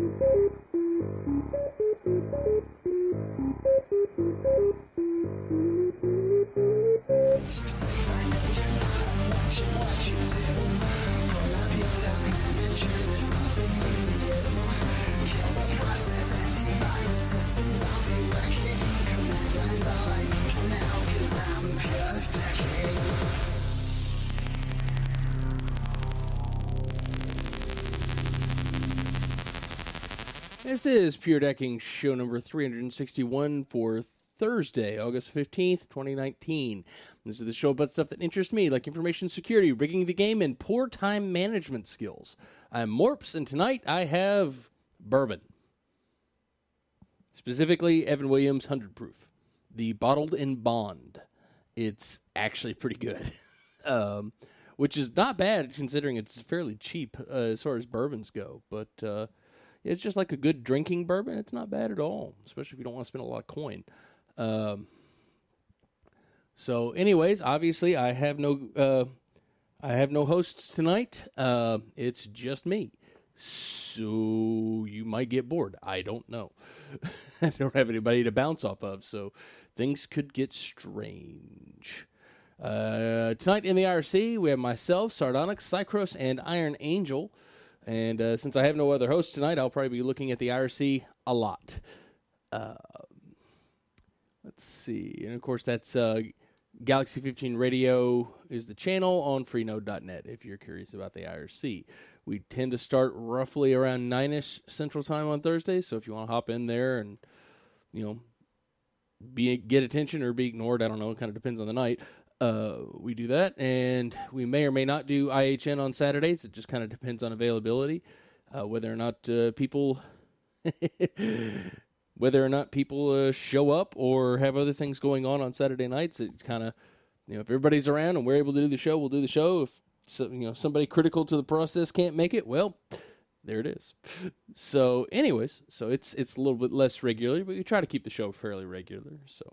This is Pure Decking show number 361 for Thursday, August 15th, 2019. This is the show about stuff that interests me, like information security, rigging the game, and poor time management skills. I'm Morps, and tonight I have bourbon. Specifically, Evan Williams 100 Proof. The Bottled in Bond. It's actually pretty good. Which is not bad, considering it's fairly cheap as far as bourbons go, but... it's just like a good drinking bourbon. It's not bad at all, especially if you don't want to spend a lot of coin. So, anyways, obviously, I have no hosts tonight. It's just me. So you might get bored. I don't know. I don't have anybody to bounce off of, so things could get strange. Tonight in the IRC, we have myself, Sardonyx, Cycros, and Iron Angel. And since I have no other hosts tonight, I'll probably be looking at the IRC a lot. Let's see. And, of course, that's Galaxy 15 Radio is the channel on freenode.net if you're curious about the IRC. We tend to start roughly around 9-ish Central Time on Thursdays, so if you want to hop in there and, get attention or be ignored, I don't know, it kind of depends on the night. We do that, and we may or may not do IHN on Saturdays. It just kind of depends on availability, whether or not people show up or have other things going on Saturday nights. It kind of, if everybody's around and we're able to do the show, we'll do the show. If somebody critical to the process can't make it, well, there it is. So, anyways, it's a little bit less regular, but we try to keep the show fairly regular. So.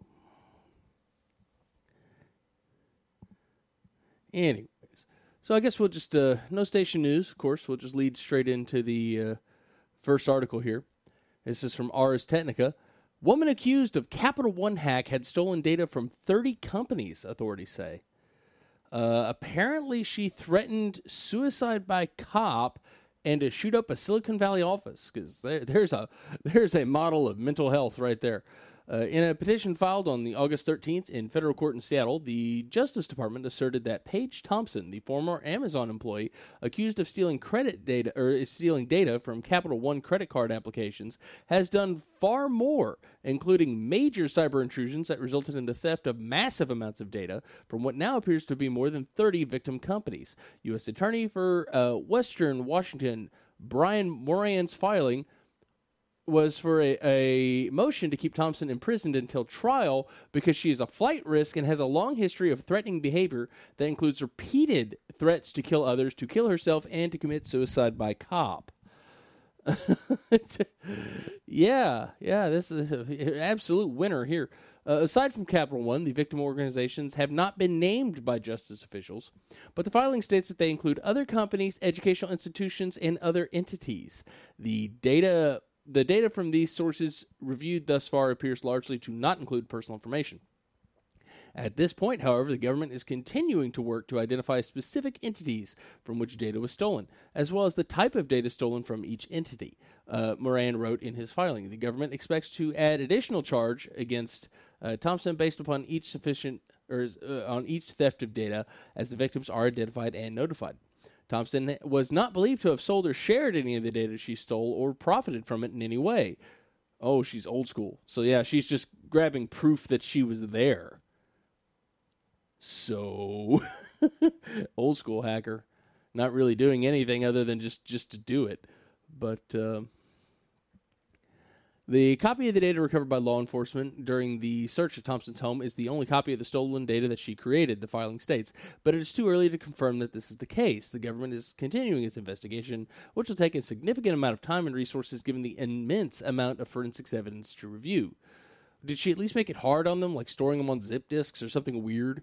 Anyways, so I guess we'll just, no station news, of course. We'll just lead straight into the first article here. This is from Ars Technica. Woman accused of Capital One hack had stolen data from 30 companies, authorities say. Apparently, she threatened suicide by cop and to shoot up a Silicon Valley office, because there's a model of mental health right there. In a petition filed on the August 13th in federal court in Seattle, the Justice Department asserted that Paige Thompson, the former Amazon employee accused of stealing data from Capital One credit card applications, has done far more, including major cyber intrusions that resulted in the theft of massive amounts of data from what now appears to be more than 30 victim companies. U.S. Attorney for Western Washington, Brian Moran's filing was for a motion to keep Thompson imprisoned until trial because she is a flight risk and has a long history of threatening behavior that includes repeated threats to kill others, to kill herself, and to commit suicide by cop. Yeah, this is an absolute winner here. Aside from Capital One, the victim organizations have not been named by justice officials, but the filing states that they include other companies, educational institutions, and other entities. The data from these sources reviewed thus far appears largely to not include personal information. At this point, however, the government is continuing to work to identify specific entities from which data was stolen, as well as the type of data stolen from each entity. Moran wrote in his filing, the government expects to add additional charge against Thompson based upon each on each theft of data as the victims are identified and notified. Thompson was not believed to have sold or shared any of the data she stole or profited from it in any way. Oh, she's old school. So yeah, she's just grabbing proof that she was there. So, old school hacker. Not really doing anything other than just to do it. But the copy of the data recovered by law enforcement during the search of Thompson's home is the only copy of the stolen data that she created, the filing states. But it is too early to confirm that this is the case. The government is continuing its investigation, which will take a significant amount of time and resources given the immense amount of forensics evidence to review. Did she at least make it hard on them, like storing them on zip disks or something weird?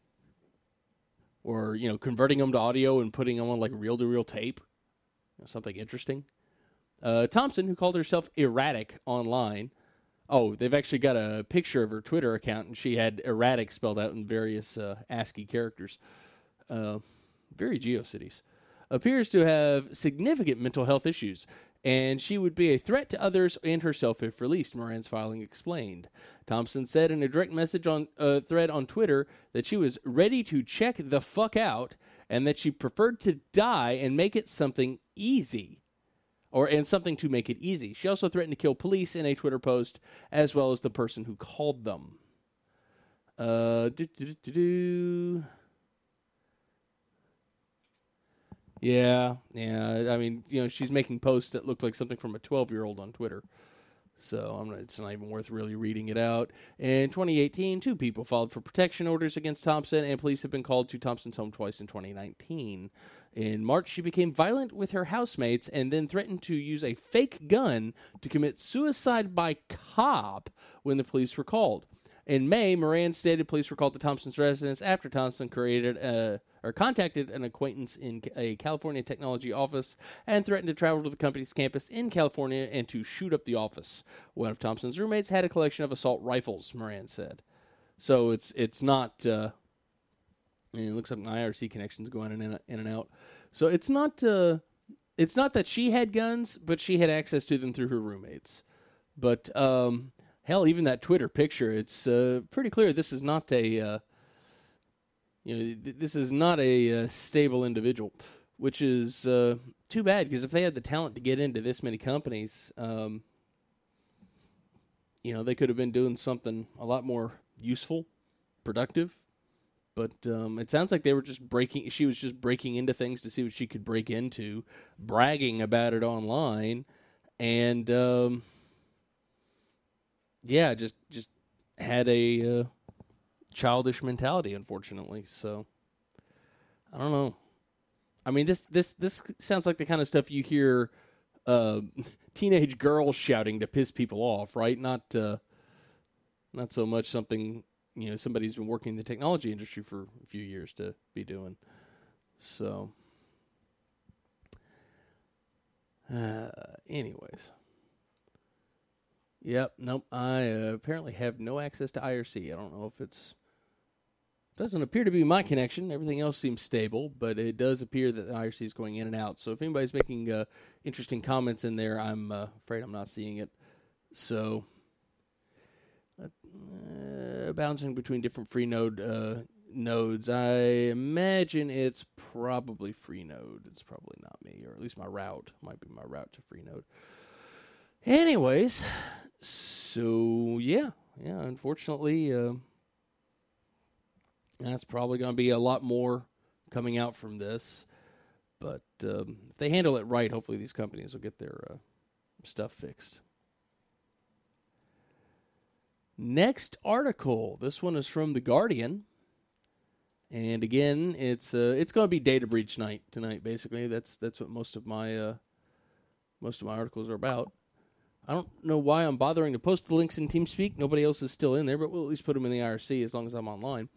Or, converting them to audio and putting them on, like, reel-to-reel tape? Something interesting? Thompson, who called herself erratic online. Oh, they've actually got a picture of her Twitter account, and she had erratic spelled out in various ASCII characters. Very GeoCities. Appears to have significant mental health issues, and she would be a threat to others and herself if released, Moran's filing explained. Thompson said in a direct message on thread on Twitter that she was ready to check the fuck out and that she preferred to die and make it something easy. And something to make it easy. She also threatened to kill police in a Twitter post, as well as the person who called them. Yeah. I mean, she's making posts that look like something from a 12-year-old on Twitter. So it's not even worth really reading it out. In 2018, 2 people filed for protection orders against Thompson, and police have been called to Thompson's home twice in 2019. In March, she became violent with her housemates and then threatened to use a fake gun to commit suicide by cop when the police were called. In May, Moran stated police were called to Thompson's residence after Thompson contacted an acquaintance in a California technology office and threatened to travel to the company's campus in California and to shoot up the office. One of Thompson's roommates had a collection of assault rifles, Moran said. So it's not... it looks like my IRC connections going in and out. So it's not that she had guns, but she had access to them through her roommates. But hell, even that Twitter picture, it's pretty clear this is not a this is not a stable individual, which is too bad, because if they had the talent to get into this many companies, they could have been doing something a lot more useful, productive. But it sounds like she was just breaking into things to see what she could break into, bragging about it online, and just had a childish mentality, unfortunately. So I don't know. I mean, this sounds like the kind of stuff you hear teenage girls shouting to piss people off, right? Not so much something somebody's been working in the technology industry for a few years to be doing. So, anyways. Yep, nope, I apparently have no access to IRC. I don't know if doesn't appear to be my connection. Everything else seems stable, but it does appear that the IRC is going in and out. So if anybody's making interesting comments in there, I'm afraid I'm not seeing it. So, bouncing between different Freenode nodes, I imagine it's probably Freenode. It's probably not me, or at least my route might be my route to Freenode. Anyways, so yeah, unfortunately, that's probably going to be a lot more coming out from this. But if they handle it right, hopefully these companies will get their stuff fixed. Next article. This one is from The Guardian. And again, it's going to be data breach night tonight, basically. That's what most of my articles are about. I don't know why I'm bothering to post the links in TeamSpeak. Nobody else is still in there, but we'll at least put them in the IRC as long as I'm online.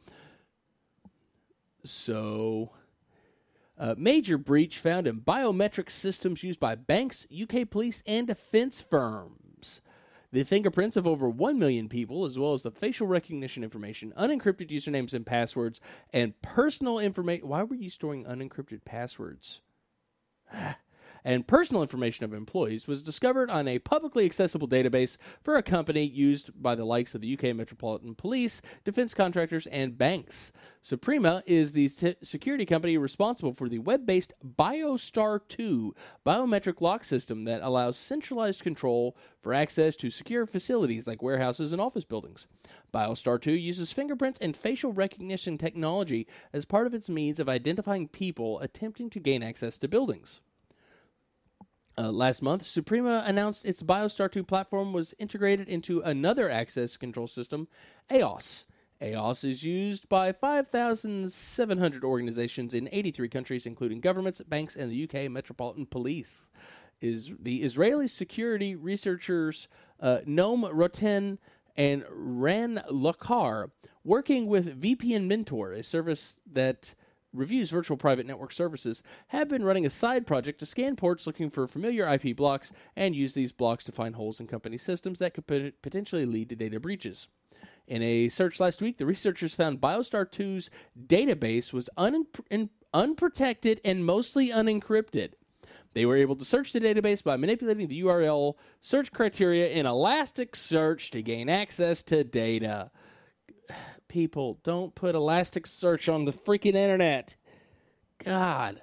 So, major breach found in biometric systems used by banks, UK police, and defense firms. The fingerprints of over 1 million people, as well as the facial recognition information, unencrypted usernames and passwords, and personal information. Why were you storing unencrypted passwords? And personal information of employees was discovered on a publicly accessible database for a company used by the likes of the UK Metropolitan Police, defense contractors, and banks. Suprema is the security company responsible for the web-based BioStar 2 biometric lock system that allows centralized control for access to secure facilities like warehouses and office buildings. BioStar 2 uses fingerprints and facial recognition technology as part of its means of identifying people attempting to gain access to buildings. Last month, Suprema announced its BioStar 2 platform was integrated into another access control system, AOS. AOS is used by 5,700 organizations in 83 countries, including governments, banks, and the UK Metropolitan Police. The Israeli security researchers Noam Roten and Ran Lakar, working with VPN Mentor, a service that reviews virtual private network services have been running a side project to scan ports looking for familiar IP blocks and use these blocks to find holes in company systems that could potentially lead to data breaches. In a search last week, the researchers found BioStar 2's database was unprotected and mostly unencrypted. They were able to search the database by manipulating the URL search criteria in Elasticsearch to gain access to data. People, don't put Elasticsearch on the freaking internet. God.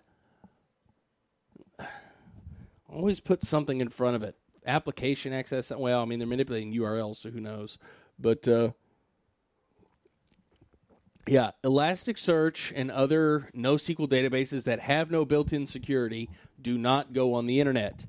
Always put something in front of it. Application access. Well, I mean, they're manipulating URLs, so who knows. But, yeah, Elasticsearch and other NoSQL databases that have no built-in security do not go on the internet.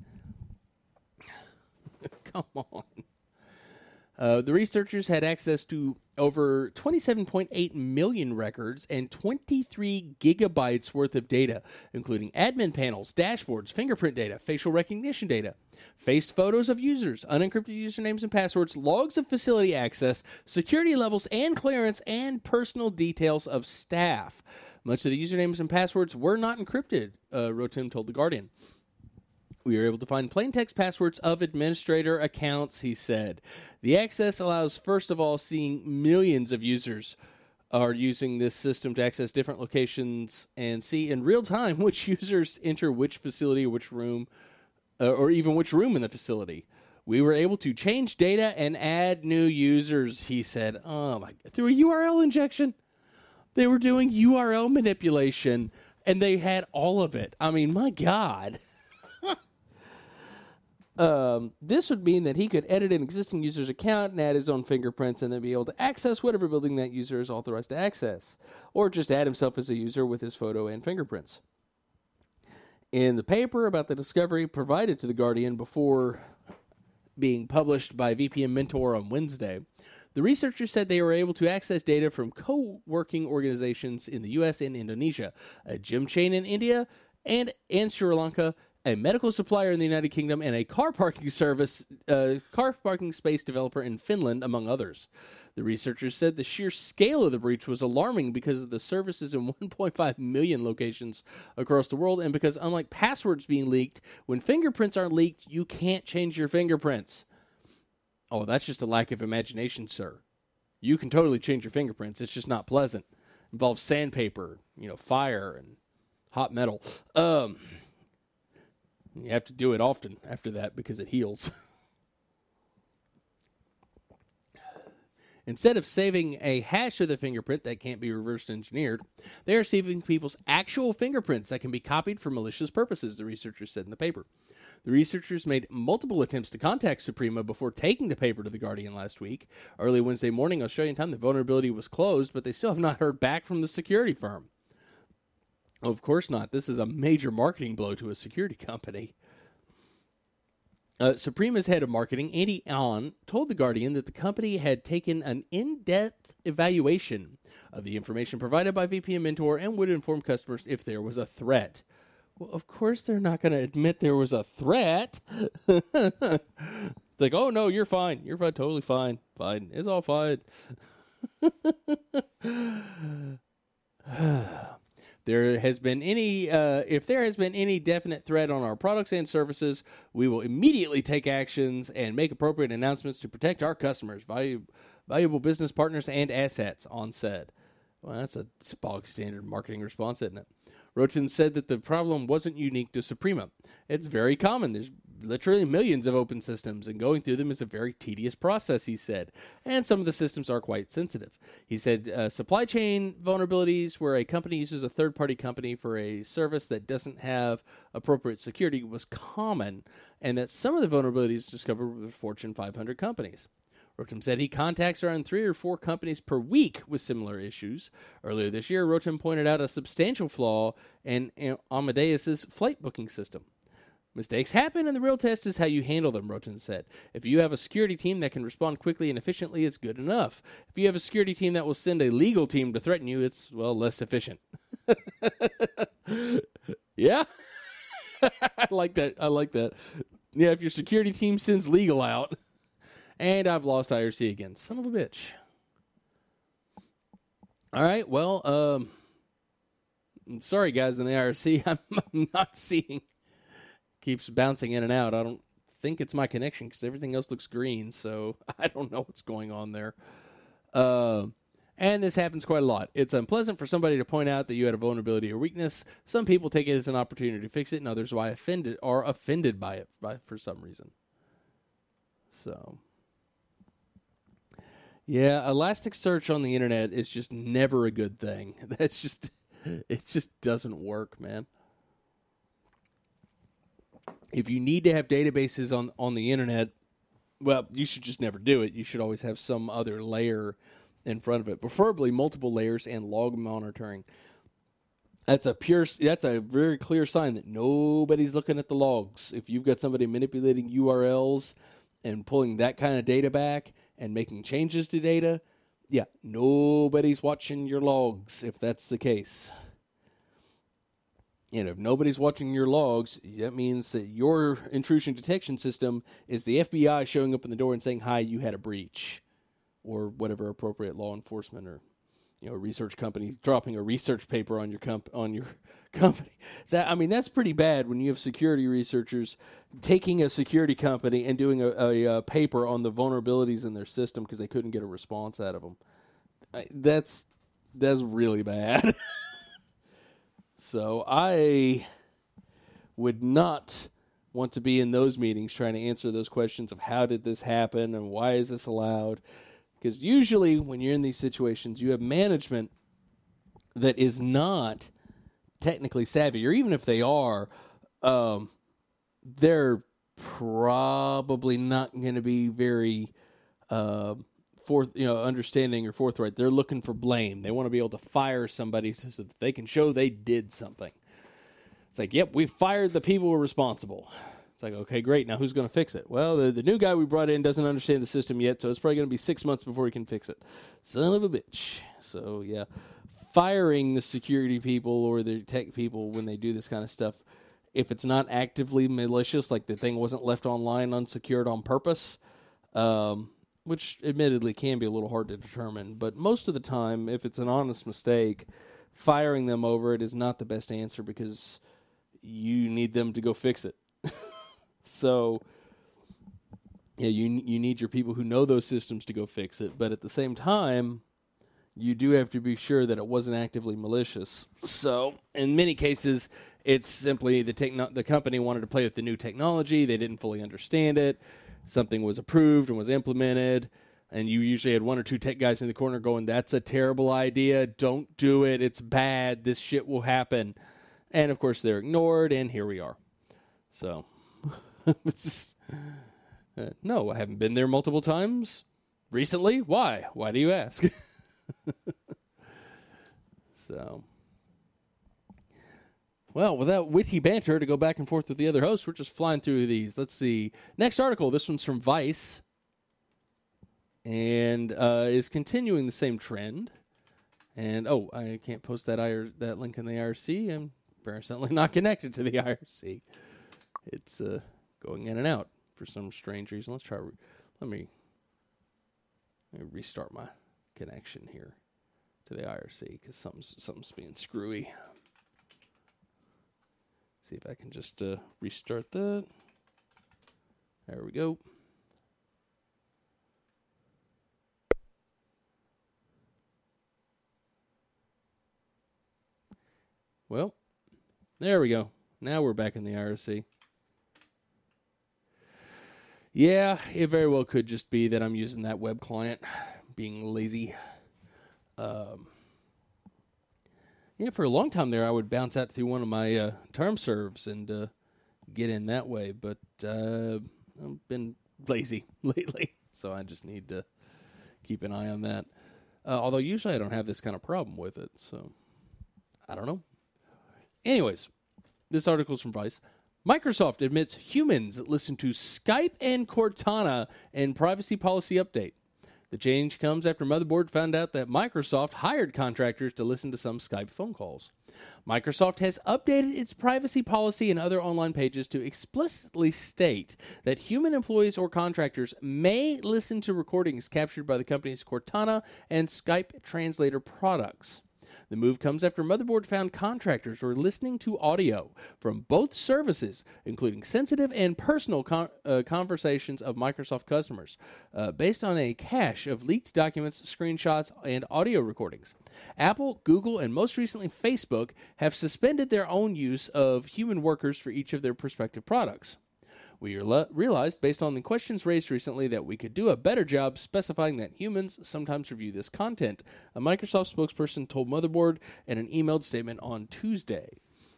Come on. The researchers had access to over 27.8 million records and 23 gigabytes worth of data, including admin panels, dashboards, fingerprint data, facial recognition data, faced photos of users, unencrypted usernames and passwords, logs of facility access, security levels and clearance, and personal details of staff. Much of the usernames and passwords were not encrypted, Rotem told The Guardian. We were able to find plain text passwords of administrator accounts, he said. The access allows, first of all, seeing millions of users are using this system to access different locations and see in real time which users enter which facility, which room, or even which room in the facility. We were able to change data and add new users, he said. Oh my! Through a URL injection. They were doing URL manipulation, and they had all of it. I mean, my God. This would mean that he could edit an existing user's account and add his own fingerprints and then be able to access whatever building that user is authorized to access, or just add himself as a user with his photo and fingerprints. In the paper about the discovery provided to The Guardian before being published by VPN Mentor on Wednesday, the researchers said they were able to access data from co-working organizations in the U.S. and Indonesia, a gym chain in India, and Sri Lanka, a medical supplier in the United Kingdom, and a car parking space developer in Finland, among others. The researchers said the sheer scale of the breach was alarming because of the services in 1.5 million locations across the world, and because unlike passwords being leaked, when fingerprints aren't leaked, you can't change your fingerprints. Oh, that's just a lack of imagination, sir. You can totally change your fingerprints. It's just not pleasant. It involves sandpaper, fire, and hot metal. You have to do it often after that because it heals. Instead of saving a hash of the fingerprint that can't be reverse engineered, they are saving people's actual fingerprints that can be copied for malicious purposes, the researchers said in the paper. The researchers made multiple attempts to contact Suprema before taking the paper to The Guardian last week. Early Wednesday morning, Australian time, the vulnerability was closed, but they still have not heard back from the security firm. Of course not. This is a major marketing blow to a security company. Suprema's head of marketing, Andy Allen, told The Guardian that the company had taken an in-depth evaluation of the information provided by VPN Mentor and would inform customers if there was a threat. Well, of course they're not going to admit there was a threat. It's like, oh, no, you're fine. You're fine. Totally fine. Fine. It's all fine. If there has been any definite threat on our products and services, we will immediately take actions and make appropriate announcements to protect our customers, valuable business partners, and assets, On said. Well, that's a bog standard marketing response, isn't it? Roten said that the problem wasn't unique to Suprema. It's very common. There's literally millions of open systems, and going through them is a very tedious process, he said. And some of the systems are quite sensitive. He said supply chain vulnerabilities where a company uses a third-party company for a service that doesn't have appropriate security was common, and that some of the vulnerabilities discovered with Fortune 500 companies. Rotem said he contacts around 3 or 4 companies per week with similar issues. Earlier this year, Rotem pointed out a substantial flaw in Amadeus's flight booking system. Mistakes happen, and the real test is how you handle them, Roten said. If you have a security team that can respond quickly and efficiently, it's good enough. If you have a security team that will send a legal team to threaten you, it's, less efficient. Yeah? I like that. Yeah, if your security team sends legal out. And I've lost IRC again. Son of a bitch. All right, well, Sorry, guys in the IRC, I'm not seeing. Keeps bouncing in and out. I don't think it's my connection because everything else looks green, so I don't know what's going on there. And this happens quite a lot. It's unpleasant for somebody to point out that you had a vulnerability or weakness. Some people take it as an opportunity to fix it, and others are offended by it for some reason. So, yeah, Elasticsearch on the internet is just never a good thing. It just doesn't work, man. If you need to have databases on the internet, well, you should just never do it. You should always have some other layer in front of it, preferably multiple layers and log monitoring. That's a very clear sign that nobody's looking at the logs. If you've got somebody manipulating URLs and pulling that kind of data back and making changes to data, yeah, nobody's watching your logs if that's the case. And if nobody's watching your logs, that means that your intrusion detection system is the FBI showing up in the door and saying, "Hi, you had a breach," or whatever appropriate law enforcement or a research company dropping a research paper on your company. That's pretty bad when you have security researchers taking a security company and doing a paper on the vulnerabilities in their system because they couldn't get a response out of them. That's really bad. So I would not want to be in those meetings trying to answer those questions of how did this happen and why is this allowed? Because usually when you're in these situations, you have management that is not technically savvy, or even if they are, they're probably not going to be very understanding or forthright. They're looking for blame. They want to be able to fire somebody so that they can show they did something. It's like, yep, we fired the people who were responsible. It's like, okay, great. Now who's going to fix it? Well, the new guy we brought in doesn't understand the system yet, so it's probably going to be 6 months before he can fix it. Son of a bitch. So, yeah, firing the security people or the tech people when they do this kind of stuff, if it's not actively malicious, like the thing wasn't left online unsecured on purpose, which admittedly can be a little hard to determine, but most of the time, if it's an honest mistake, firing them over it is not the best answer because you need them to go fix it. So, yeah, you need your people who know those systems to go fix it, but at the same time, you do have to be sure that it wasn't actively malicious. So, in many cases, it's simply the company wanted to play with the new technology. They didn't fully understand it. Something was approved and was implemented, and you usually had one or two tech guys in the corner going, "That's a terrible idea. Don't do it. It's bad. This shit will happen." And, of course, they're ignored, and here we are. So, it's just, no, I haven't been there multiple times recently. Why? Why do you ask? So, well, without witty banter to go back and forth with the other hosts, we're just flying through these. Let's see. Next article, this one's from Vice, and is continuing the same trend. And, I can't post that link in the IRC. I'm apparently not connected to the IRC. It's going in and out for some strange reason. Let me restart my connection here to the IRC because something's being screwy. See if I can just restart that. There we go. Well, there we go. Now we're back in the IRC. Yeah, it very well could just be that I'm using that web client, being lazy. Yeah, for a long time there, I would bounce out through one of my term serves and get in that way, but I've been lazy lately, so I just need to keep an eye on that. Although usually I don't have this kind of problem with it, so I don't know. Anyways, this article is from Vice. Microsoft admits humans listen to Skype and Cortana in privacy policy update. The change comes after Motherboard found out that Microsoft hired contractors to listen to some Skype phone calls. Microsoft has updated its privacy policy and other online pages to explicitly state that human employees or contractors may listen to recordings captured by the company's Cortana and Skype translator products. The move comes after Motherboard found contractors were listening to audio from both services, including sensitive and personal conversations of Microsoft customers, based on a cache of leaked documents, screenshots, and audio recordings. Apple, Google, and most recently Facebook have suspended their own use of human workers for each of their prospective products. We realized, based on the questions raised recently, that we could do a better job specifying that humans sometimes review this content, a Microsoft spokesperson told Motherboard in an emailed statement on Tuesday.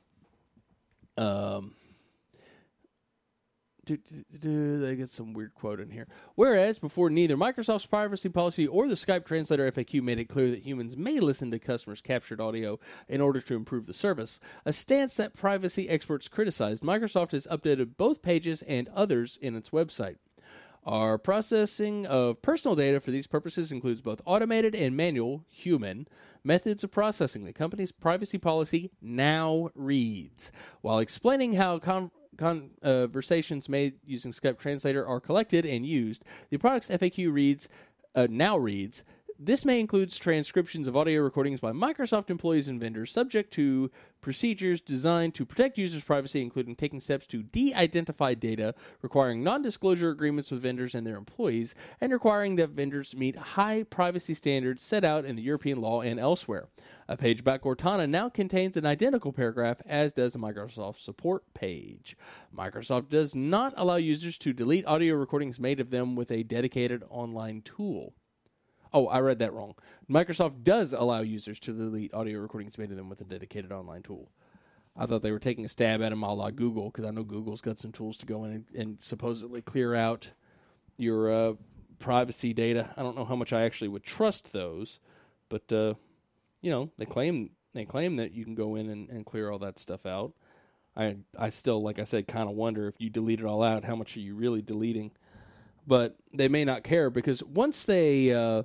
They get some weird quote in here. Whereas, before neither Microsoft's privacy policy or the Skype translator FAQ made it clear that humans may listen to customers' captured audio in order to improve the service, a stance that privacy experts criticized, Microsoft has updated both Pages and others in its website. Our processing of personal data for these purposes includes both automated and manual, human, methods of processing. The company's privacy policy now reads, while explaining how conversations made using Skype Translator are collected and used, the product's FAQ now reads, this may include transcriptions of audio recordings by Microsoft employees and vendors subject to procedures designed to protect users' privacy, including taking steps to de-identify data, requiring non-disclosure agreements with vendors and their employees, and requiring that vendors meet high privacy standards set out in the European law and elsewhere. A page about Cortana now contains an identical paragraph, as does a Microsoft support page. Microsoft does not allow users to delete audio recordings made of them with a dedicated online tool. Oh, I read that wrong. Microsoft does allow users to delete audio recordings made of them with a dedicated online tool. I thought they were taking a stab at them a la Google, because I know Google's got some tools to go in and supposedly clear out your privacy data. I don't know how much I actually would trust those, but they claim that you can go in and clear all that stuff out. I still, like I said, kind of wonder if you delete it all out, how much are you really deleting? But they may not care, because once they've got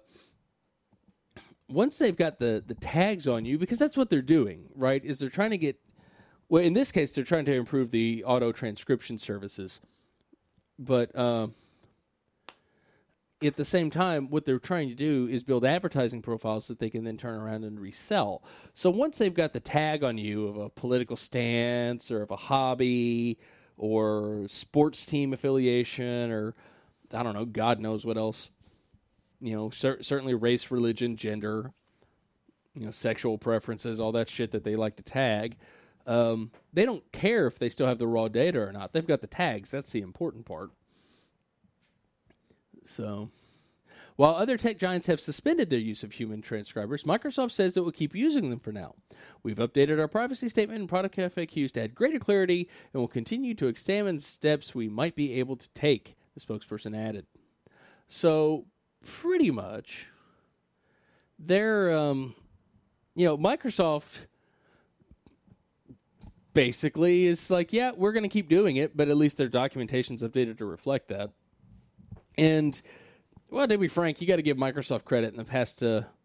the tags on you, because that's what they're doing, right? Is they're trying to get, well, in this case, they're trying to improve the auto transcription services. But at the same time, what they're trying to do is build advertising profiles that they can then turn around and resell. So once they've got the tag on you of a political stance or of a hobby or sports team affiliation or I don't know, God knows what else. Certainly race, religion, gender, sexual preferences, all that shit that they like to tag. They don't care if they still have the raw data or not. They've got the tags. That's the important part. So, while other tech giants have suspended their use of human transcribers, Microsoft says it will keep using them for now. We've updated our privacy statement and product FAQs to add greater clarity and will continue to examine steps we might be able to take, the spokesperson added. So, pretty much, they're, Microsoft basically is like, yeah, we're going to keep doing it, but at least their documentation's updated to reflect that. And, well, to be frank, you got to give Microsoft credit in the past,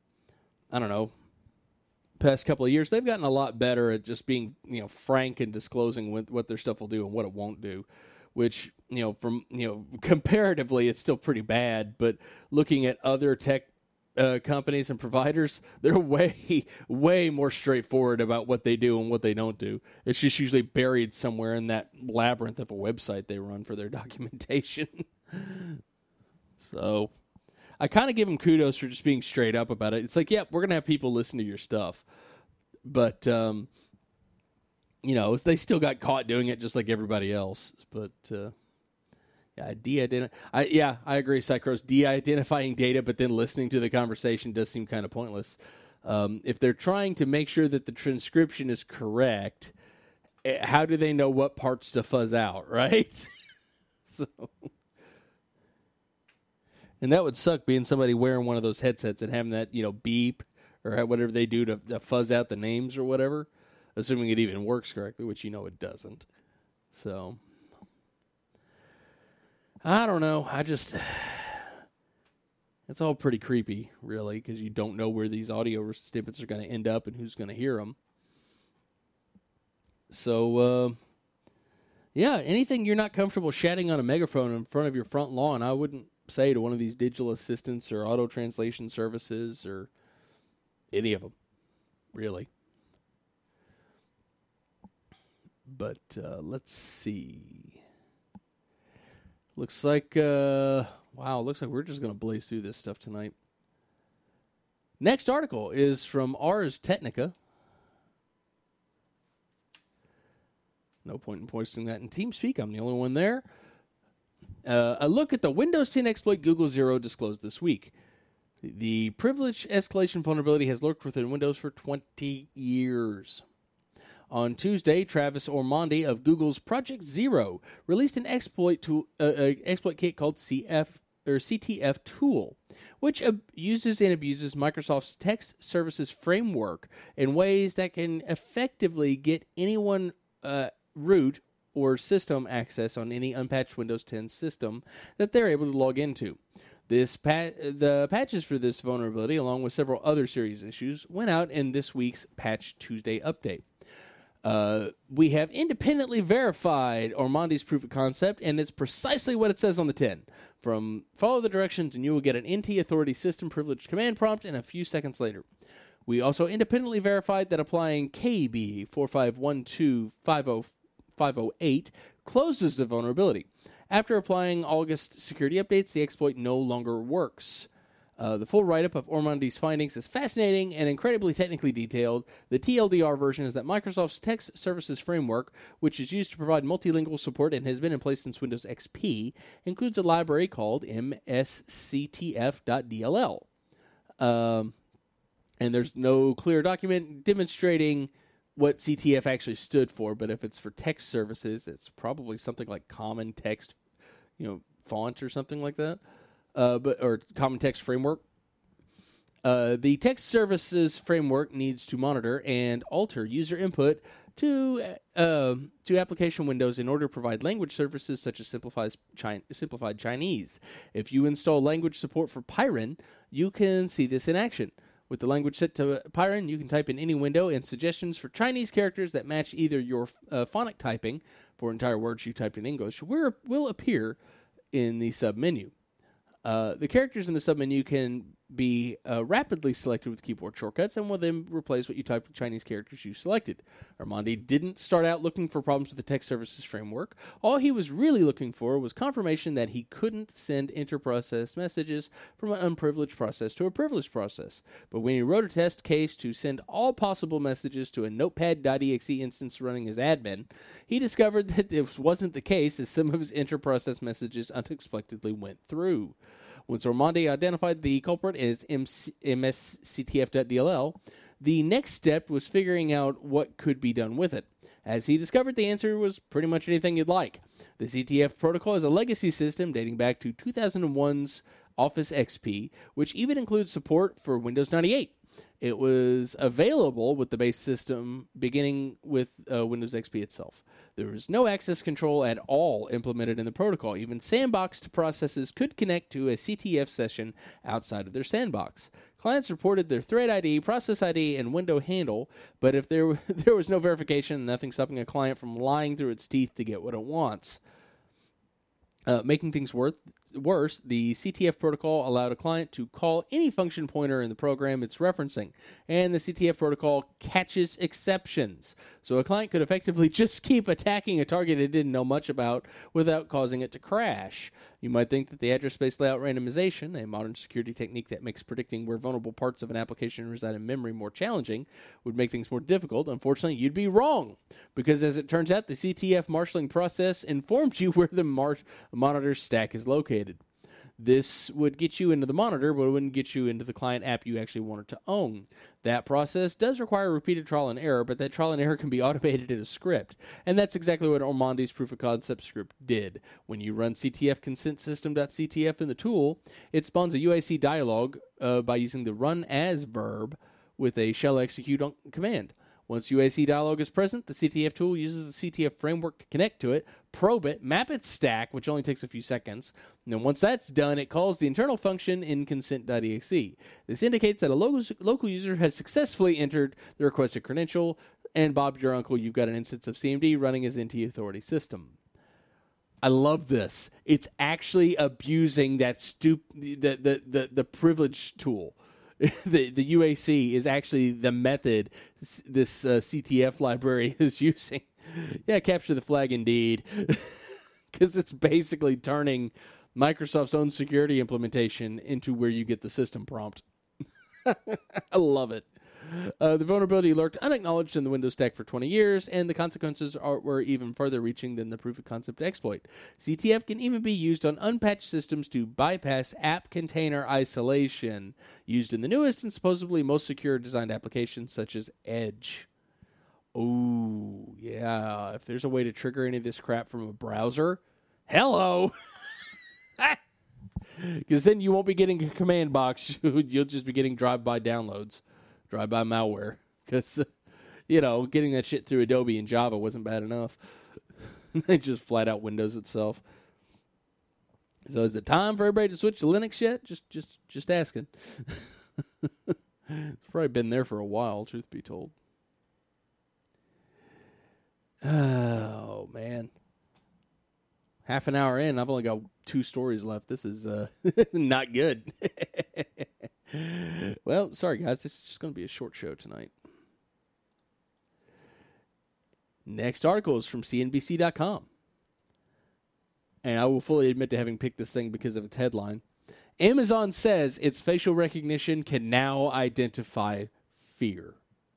past couple of years. They've gotten a lot better at just being, frank and disclosing what their stuff will do and what it won't do. Which, comparatively, it's still pretty bad. But looking at other tech companies and providers, they're way, way more straightforward about what they do and what they don't do. It's just usually buried somewhere in that labyrinth of a website they run for their documentation. So I kind of give them kudos for just being straight up about it. It's like, yeah, we're going to have people listen to your stuff. But, they still got caught doing it just like everybody else. But, I agree, Cycros. De-identifying data but then listening to the conversation does seem kind of pointless. If they're trying to make sure that the transcription is correct, how do they know what parts to fuzz out, right? So... And that would suck, being somebody wearing one of those headsets and having that, beep or whatever they do to fuzz out the names or whatever, assuming it even works correctly, which it doesn't. So, I don't know. It's all pretty creepy, really, because you don't know where these audio snippets are going to end up and who's going to hear them. So, anything you're not comfortable shouting on a megaphone in front of your front lawn, I wouldn't say to one of these digital assistants or auto translation services or any of them. really. But let's see. Looks like, looks like we're just going to blaze through this stuff tonight. Next article is from Ars Technica. No point in posting that in TeamSpeak. I'm the only one there. A look at the Windows 10 exploit Google Zero disclosed this week. The privilege escalation vulnerability has lurked within Windows for 20 years. On Tuesday, Travis Ormandy of Google's Project Zero released an exploit kit called CTF Tool, which uses and abuses Microsoft's text services framework in ways that can effectively get anyone root or system access on any unpatched Windows 10 system that they're able to log into. The patches for this vulnerability, along with several other serious issues, went out in this week's Patch Tuesday update. We have independently verified Ormandy's proof of concept, and it's precisely what it says on the tin. Follow the directions, and you will get an NT Authority system privilege command prompt in a few seconds later. We also independently verified that applying KB 4512508 closes the vulnerability. After applying August security updates, the exploit no longer works. The full write-up of Ormandy's findings is fascinating and incredibly technically detailed. The TLDR version is that Microsoft's Text Services Framework, which is used to provide multilingual support and has been in place since Windows XP, includes a library called msctf.dll. And there's no clear document demonstrating what CTF actually stood for, but if it's for text services, it's probably something like Common Text, font or something like that. Or Common Text Framework. The Text Services Framework needs to monitor and alter user input to application windows in order to provide language services such as simplified Chinese. If you install language support for Pyren, you can see this in action. With the language set to Pyren, you can type in any window, and suggestions for Chinese characters that match either your phonic typing for entire words you typed in English will appear in the submenu. The characters in the submenu can be rapidly selected with keyboard shortcuts and will then replace what you typed with Chinese characters you selected. Ormandy didn't start out looking for problems with the Text Services Framework. All he was really looking for was confirmation that he couldn't send inter-process messages from an unprivileged process to a privileged process. But when he wrote a test case to send all possible messages to a notepad.exe instance running as admin, he discovered that this wasn't the case as some of his inter-process messages unexpectedly went through. Once Ormandy identified the culprit as msctf.dll, the next step was figuring out what could be done with it. As he discovered, the answer was pretty much anything you'd like. The CTF protocol is a legacy system dating back to 2001's Office XP, which even includes support for Windows 98. It was available with the base system beginning with Windows XP itself. There was no access control at all implemented in the protocol. Even sandboxed processes could connect to a CTF session outside of their sandbox. Clients reported their thread ID, process ID, and window handle, but if there was no verification, nothing stopping a client from lying through its teeth to get what it wants. Making things worse, the CTF protocol allowed a client to call any function pointer in the program it's referencing, and the CTF protocol catches exceptions. So a client could effectively just keep attacking a target it didn't know much about without causing it to crash. You might think that the address space layout randomization, a modern security technique that makes predicting where vulnerable parts of an application reside in memory more challenging, would make things more difficult. Unfortunately, you'd be wrong, because as it turns out, the CTF marshalling process informs you where the monitor stack is located. This would get you into the monitor, but it wouldn't get you into the client app you actually wanted to own. That process does require repeated trial and error, but that trial and error can be automated in a script. And that's exactly what Ormandy's proof of concept script did. When you run CTF consentsystem.ctf in the tool, it spawns a UAC dialog by using the run as verb with a shell execute command. Once UAC dialog is present, the CTF tool uses the CTF framework to connect to it, probe it, map its stack, which only takes a few seconds. And then once that's done, it calls the internal function in consent.exe. This indicates that a local user has successfully entered the requested credential, and Bob, your uncle, you've got an instance of CMD running as NT Authority system. I love this. It's actually abusing that the privilege tool. the UAC is actually the method this CTF library is using. Yeah, capture the flag indeed. Because it's basically turning Microsoft's own security implementation into where you get the system prompt. I love it. The vulnerability lurked unacknowledged in the Windows stack for 20 years, and the consequences were even further reaching than the proof-of-concept exploit. CTF can even be used on unpatched systems to bypass app container isolation, used in the newest and supposedly most secure designed applications such as Edge. Oh, yeah. If there's a way to trigger any of this crap from a browser, hello! Because then you won't be getting a command box. You'll just be getting drive-by downloads. Drive-by malware, because, getting that shit through Adobe and Java wasn't bad enough. They just flat out Windows itself. So is it time for everybody to switch to Linux yet? Just asking. It's probably been there for a while, truth be told. Oh, man. Half an hour in, I've only got 2 stories left. This is not good. Well, sorry, guys. This is just going to be a short show tonight. Next article is from CNBC.com. And I will fully admit to having picked this thing because of its headline. Amazon says its facial recognition can now identify fear.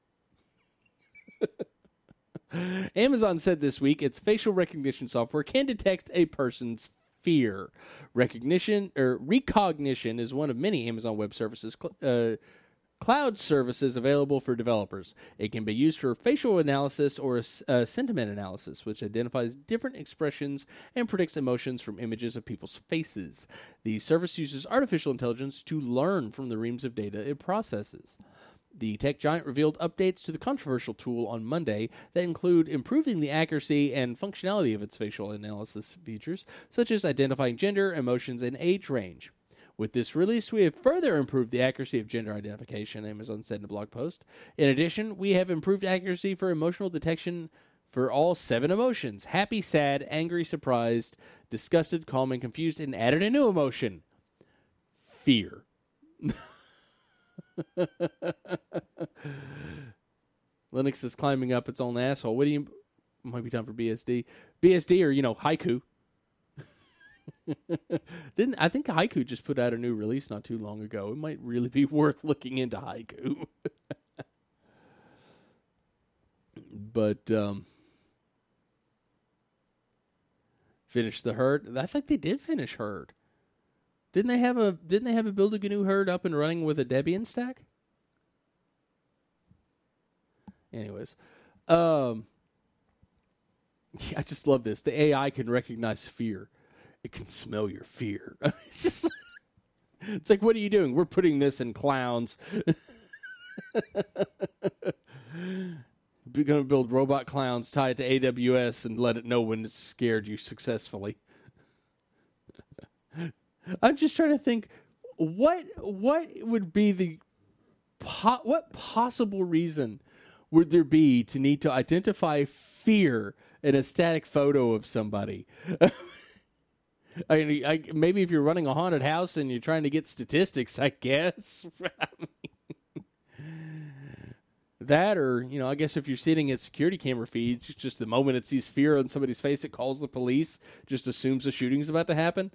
Amazon said this week its facial recognition software can detect a person's fear. Recognition is one of many Amazon Web Services cloud services available for developers. It can be used for facial analysis or sentiment analysis, which identifies different expressions and predicts emotions from images of people's faces. The service uses artificial intelligence to learn from the reams of data it processes. The tech giant revealed updates to the controversial tool on Monday that include improving the accuracy and functionality of its facial analysis features, such as identifying gender, emotions, and age range. With this release, we have further improved the accuracy of gender identification, Amazon said in a blog post. In addition, we have improved accuracy for emotional detection for all 7 emotions: happy, sad, angry, surprised, disgusted, calm, and confused, and added a new emotion: fear. Linux is climbing up its own asshole. Might be time for BSD. BSD or, Haiku. I think Haiku just put out a new release not too long ago. It might really be worth looking into Haiku. But, finish the herd. I think they did finish herd. Didn't they have a Build a GNU herd up and running with a Debian stack? Anyways, I just love this. The AI can recognize fear. It can smell your fear. It's like, what are you doing? We're putting this in clowns. We're going to build robot clowns, tie it to AWS, and let it know when it's scared you successfully. I'm just trying to think, what would be what possible reason would there be to need to identify fear in a static photo of somebody? Maybe if you're running a haunted house and you're trying to get statistics, I guess. That, or, I guess if you're sitting at security camera feeds, just the moment it sees fear on somebody's face, it calls the police, just assumes a shooting's about to happen.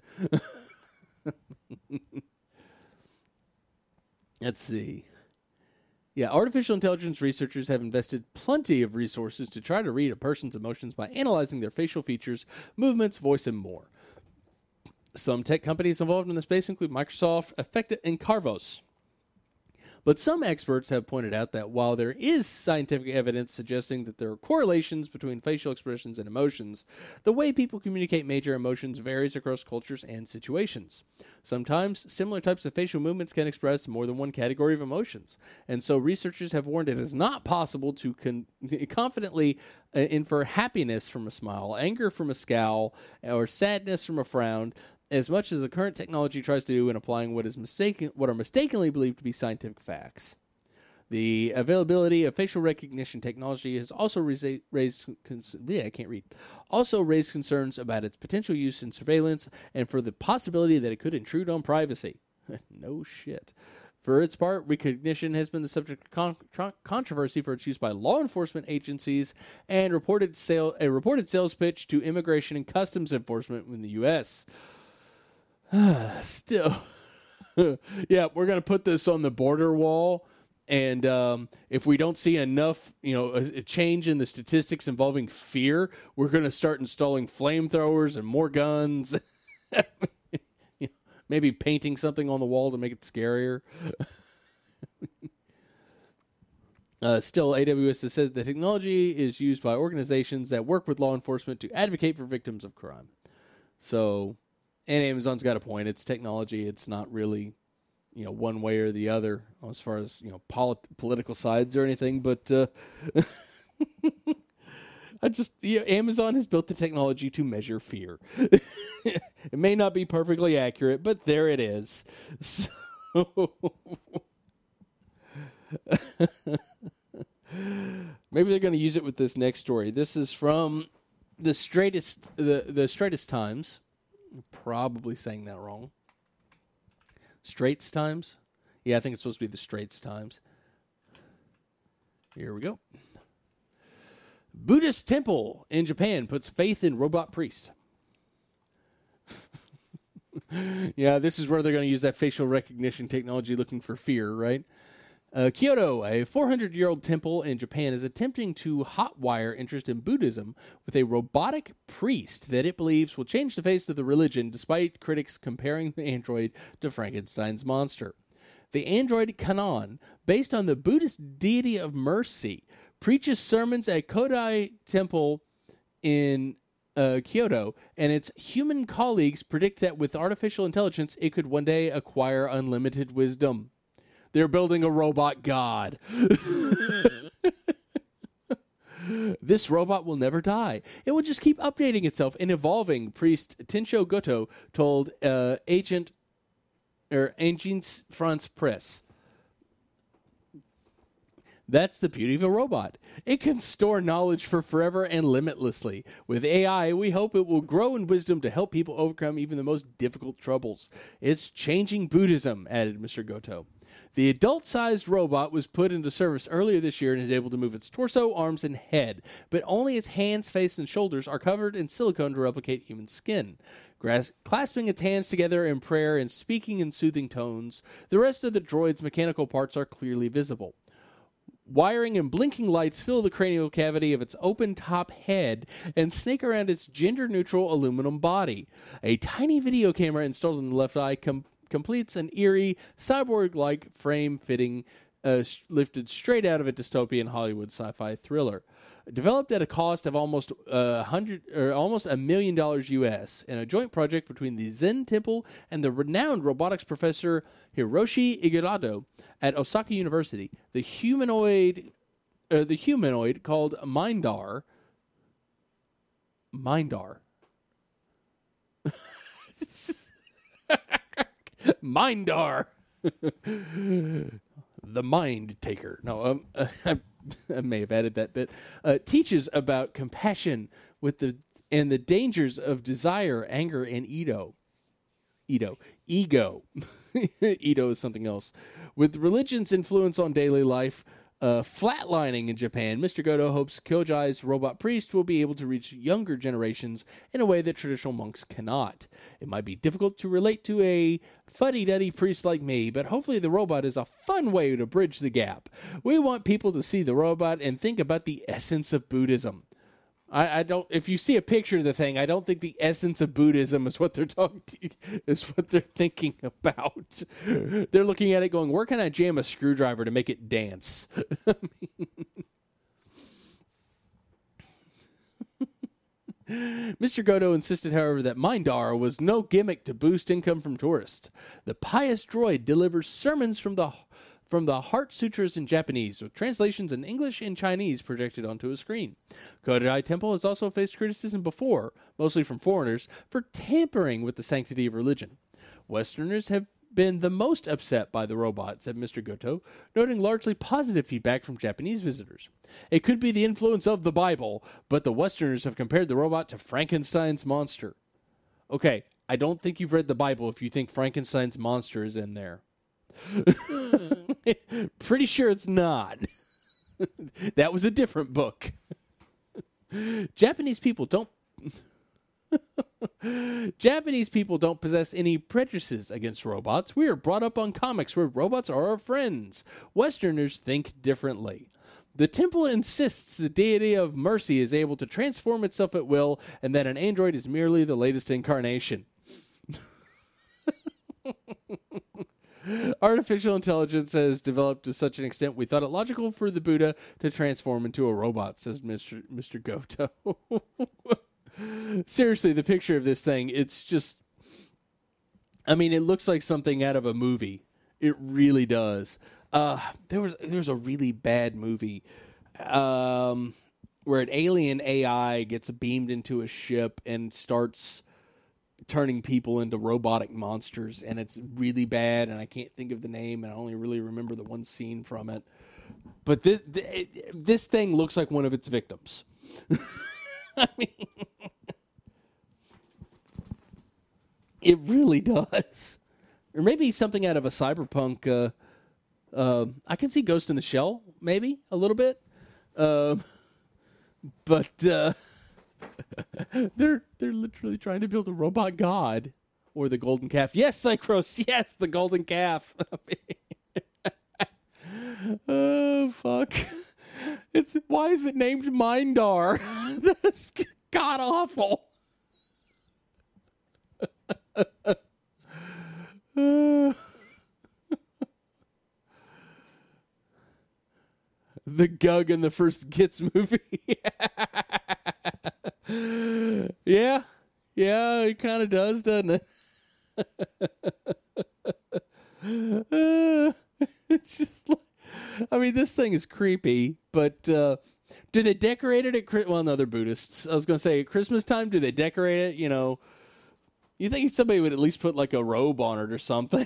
Let's see. Yeah, artificial intelligence researchers have invested plenty of resources to try to read a person's emotions by analyzing their facial features, movements, voice, and more. Some tech companies involved in the space include Microsoft, Affecta, and Carvos. But some experts have pointed out that while there is scientific evidence suggesting that there are correlations between facial expressions and emotions, the way people communicate major emotions varies across cultures and situations. Sometimes, similar types of facial movements can express more than one category of emotions, and so researchers have warned it is not possible to confidently infer happiness from a smile, anger from a scowl, or sadness from a frown, as much as the current technology tries to do in applying what are mistakenly believed to be scientific facts. The availability of facial recognition technology has also raised concerns about its potential use in surveillance and for the possibility that it could intrude on privacy. No shit. For its part, Rekognition has been the subject of controversy for its use by law enforcement agencies and a reported sales pitch to Immigration and Customs Enforcement in the U.S. Still, yeah, we're going to put this on the border wall, and if we don't see enough, a change in the statistics involving fear, we're going to start installing flamethrowers and more guns. Maybe painting something on the wall to make it scarier. Still, AWS has said the technology is used by organizations that work with law enforcement to advocate for victims of crime. So, and Amazon's got a point. It's technology. It's not really, one way or the other as far as, political sides or anything. But Amazon has built the technology to measure fear. It may not be perfectly accurate, but there it is. So, maybe they're going to use it with this next story. This is from the Straits Times. I'm probably saying that wrong. Straits Times? Yeah, I think it's supposed to be the Straits Times. Here we go. Buddhist temple in Japan puts faith in robot priest. Yeah, this is where they're going to use that facial recognition technology looking for fear, right? Kyoto, a 400-year-old temple in Japan, is attempting to hotwire interest in Buddhism with a robotic priest that it believes will change the face of the religion, despite critics comparing the android to Frankenstein's monster. The android Kanon, based on the Buddhist deity of mercy, preaches sermons at Kodai Temple in Kyoto, and its human colleagues predict that with artificial intelligence, it could one day acquire unlimited wisdom. They're building a robot god. This robot will never die. It will just keep updating itself and evolving, priest Tensho Goto told Agence France Presse. That's the beauty of a robot. It can store knowledge for forever and limitlessly. With AI, we hope it will grow in wisdom to help people overcome even the most difficult troubles. It's changing Buddhism, added Mr. Goto. The adult-sized robot was put into service earlier this year and is able to move its torso, arms, and head, but only its hands, face, and shoulders are covered in silicone to replicate human skin. Clasping its hands together in prayer and speaking in soothing tones, the rest of the droid's mechanical parts are clearly visible. Wiring and blinking lights fill the cranial cavity of its open-top head and snake around its gender-neutral aluminum body. A tiny video camera installed in the left eye completes an eerie, cyborg-like frame fitting lifted straight out of a dystopian Hollywood sci-fi thriller. Developed at a cost of almost $1 million US, in a joint project between the Zen Temple and the renowned robotics professor Hiroshi Igarato at Osaka University, the humanoid called Mindar. Mindar. The Mind Taker. No, I may have added that bit. Teaches about compassion and the dangers of desire, anger, and ego. Ego is something else. With religion's influence on daily life flatlining in Japan, Mr. Goto hopes Kyojai's robot priest will be able to reach younger generations in a way that traditional monks cannot. It might be difficult to relate to a fuddy-duddy priest like me, but hopefully the robot is a fun way to bridge the gap. We want people to see the robot and think about the essence of Buddhism. I don't. If you see a picture of the thing, I don't think the essence of Buddhism is what they're thinking about. They're looking at it, going, "Where can I jam a screwdriver to make it dance?" Mr. Goto insisted, however, that Mindar was no gimmick to boost income from tourists. The pious droid delivers sermons from the Heart Sutras in Japanese, with translations in English and Chinese projected onto a screen. Kodai Temple has also faced criticism before, mostly from foreigners, for tampering with the sanctity of religion. Westerners have been the most upset by the robot, said Mr. Goto, noting largely positive feedback from Japanese visitors. It could be the influence of the Bible, but the Westerners have compared the robot to Frankenstein's monster. Okay, I don't think you've read the Bible if you think Frankenstein's monster is in there. Pretty sure it's not. That was a different book. Japanese people don't possess any prejudices against robots. We are brought up on comics where robots are our friends. Westerners think differently. The temple insists the deity of mercy is able to transform itself at will and that an android is merely the latest incarnation. Artificial intelligence has developed to such an extent we thought it logical for the Buddha to transform into a robot, says Mr. Goto. Seriously, the picture of this thing, it's just, I mean, it looks like something out of a movie. It really does. There was a really bad movie where an alien AI gets beamed into a ship and starts turning people into robotic monsters, and it's really bad, and I can't think of the name, and I only really remember the one scene from it. But this thing looks like one of its victims. I mean, it really does. Or maybe something out of a cyberpunk. I can see Ghost in the Shell, maybe a little bit, but they're literally trying to build a robot god or the golden calf. Yes, Cycros. Yes, the golden calf. Oh fuck! Why is it named Mindar? That's god awful. The Gug in the first Gits movie. Yeah, it kind of does, doesn't it? It's just like, I mean, this thing is creepy, but do they decorate it at, well, no, they're Buddhists. I was going to say, at Christmas time, do they decorate it? You know, you think somebody would at least put like a robe on it or something?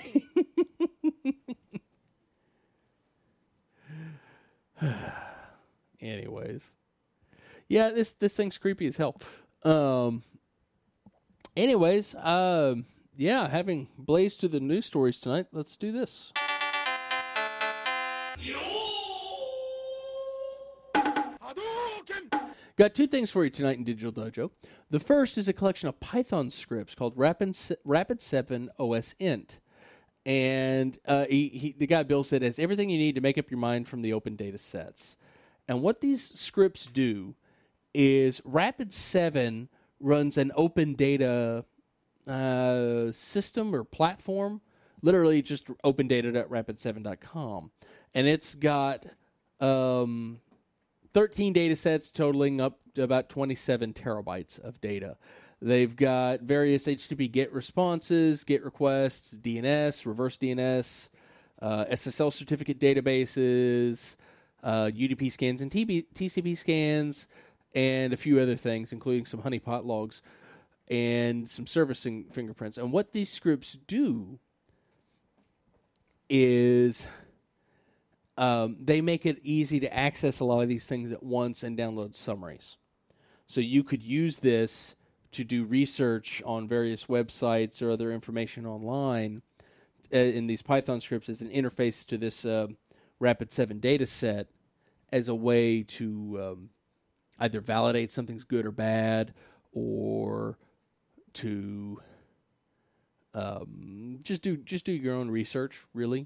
Anyways. Yeah, this thing's creepy as hell. Anyways, yeah, having blazed through the news stories tonight, let's do this. Got two things for you tonight in Digital Dojo. The first is a collection of Python scripts called Rapid7 OS Int. And the guy Bill said has everything you need to make up your mind from the open data sets. And what these scripts do is Rapid7 runs an open data system or platform, literally just opendata.rapid7.com. And it's got 13 data sets totaling up to about 27 terabytes of data. They've got various HTTP GET responses, GET requests, DNS, reverse DNS, SSL certificate databases, UDP scans and TCP scans, and a few other things, including some honeypot logs and some servicing fingerprints. And what these scripts do is they make it easy to access a lot of these things at once and download summaries. So you could use this to do research on various websites or other information online in these Python scripts as an interface to this Rapid7 data set as a way to either validate something's good or bad, or to just do your own research, really.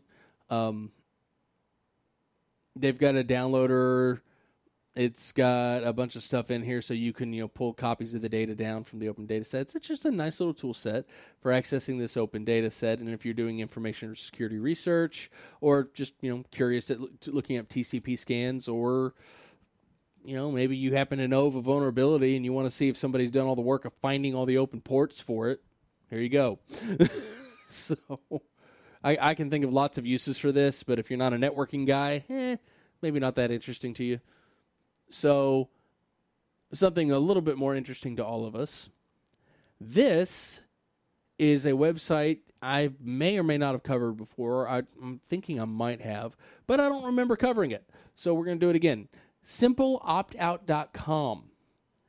They've got a downloader. It's got a bunch of stuff in here so you can, pull copies of the data down from the open data sets. It's just a nice little tool set for accessing this open data set. And if you're doing information security research, or just, curious at looking up TCP scans, or, maybe you happen to know of a vulnerability and you want to see if somebody's done all the work of finding all the open ports for it, here you go. So I can think of lots of uses for this, but if you're not a networking guy, maybe not that interesting to you. So, something a little bit more interesting to all of us. This is a website I may or may not have covered before. I'm thinking I might have, but I don't remember covering it. So we're going to do it again. SimpleOptOut.com.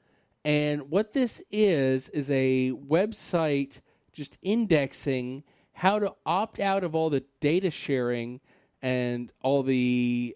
And what this is a website just indexing how to opt out of all the data sharing and all the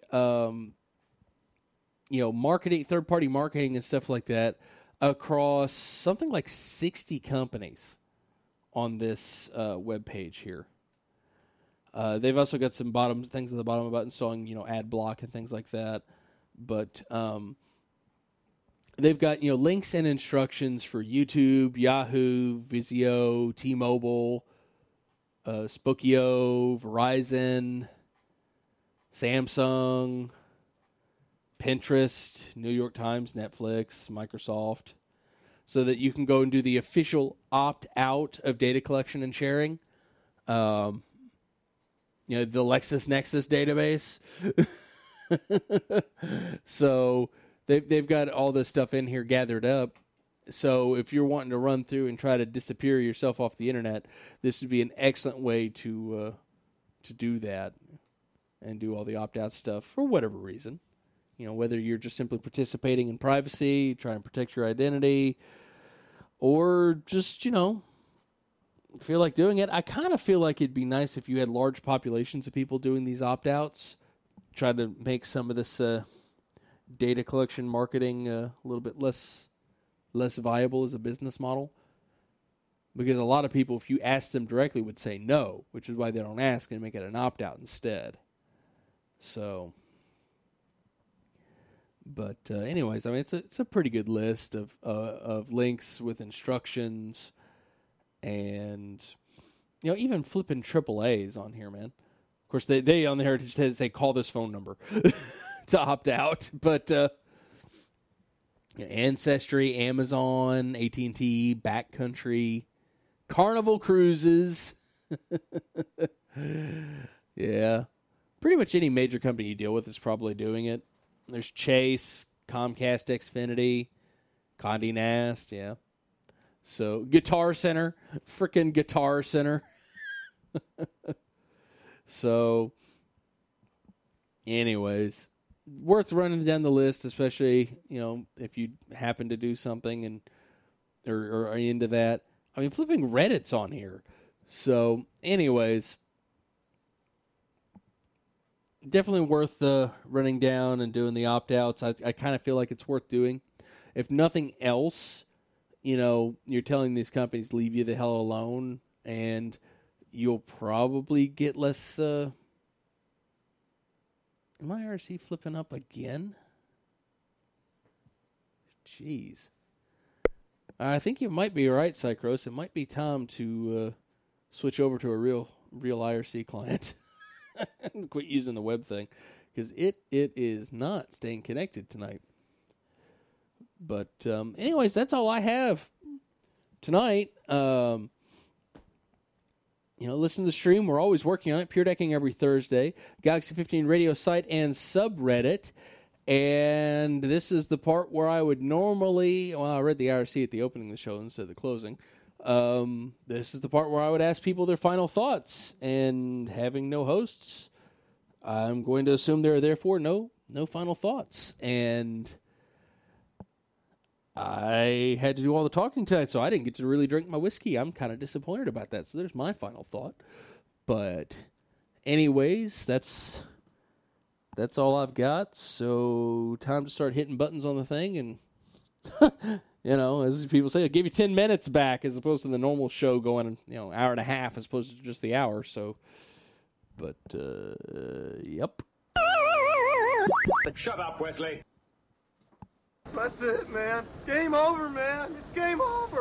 marketing, third-party marketing and stuff like that across something like 60 companies on this web page here. They've also got some things at the bottom about installing, ad block and things like that. But they've got, links and instructions for YouTube, Yahoo, Vizio, T-Mobile, Spokeo, Verizon, Samsung, Pinterest, New York Times, Netflix, Microsoft, so that you can go and do the official opt-out of data collection and sharing. The LexisNexis database. So they've got all this stuff in here gathered up. So if you're wanting to run through and try to disappear yourself off the internet, this would be an excellent way to do that and do all the opt-out stuff for whatever reason. Whether you're just simply participating in privacy, trying to protect your identity, or just, feel like doing it. I kind of feel like it'd be nice if you had large populations of people doing these opt-outs, try to make some of this data collection marketing a little bit less viable as a business model. Because a lot of people, if you ask them directly, would say no, which is why they don't ask and make it an opt-out instead. So, but anyways, I mean, it's a pretty good list of links with instructions, and even flipping AAA's on here, man. Of course, they on there just say call this phone number to opt out, but Ancestry, Amazon, AT&T, Backcountry, Carnival Cruises, yeah, pretty much any major company you deal with is probably doing it. There's Chase, Comcast, Xfinity, Condé Nast, yeah. So, Guitar Center, freaking Guitar Center. So, anyways, worth running down the list, especially, if you happen to do something and or are into that. I mean, flipping Reddit's on here. So, anyways, definitely worth running down and doing the opt-outs. I kind of feel like it's worth doing. If nothing else, you're telling these companies, leave you the hell alone, and you'll probably get less... Am I IRC flipping up again? Jeez. I think you might be right, Cycros. It might be time to switch over to a real IRC client. Quit using the web thing, because it is not staying connected tonight. But anyways, that's all I have tonight. Listen to the stream. We're always working on it. Pure Decking every Thursday. Galaxy 15 radio site and subreddit. And this is the part where I would normally... Well, I read the IRC at the opening of the show instead of the closing. This is the part where I would ask people their final thoughts. And having no hosts, I'm going to assume there are therefore no final thoughts. And I had to do all the talking tonight, so I didn't get to really drink my whiskey. I'm kind of disappointed about that. So there's my final thought. But anyways, that's all I've got. So time to start hitting buttons on the thing. And, as people say, I gave you 10 minutes back as opposed to the normal show going, hour and a half as opposed to just the hour. So, but, yep. Shut up, Wesley. That's it, man. Game over, man. It's game over.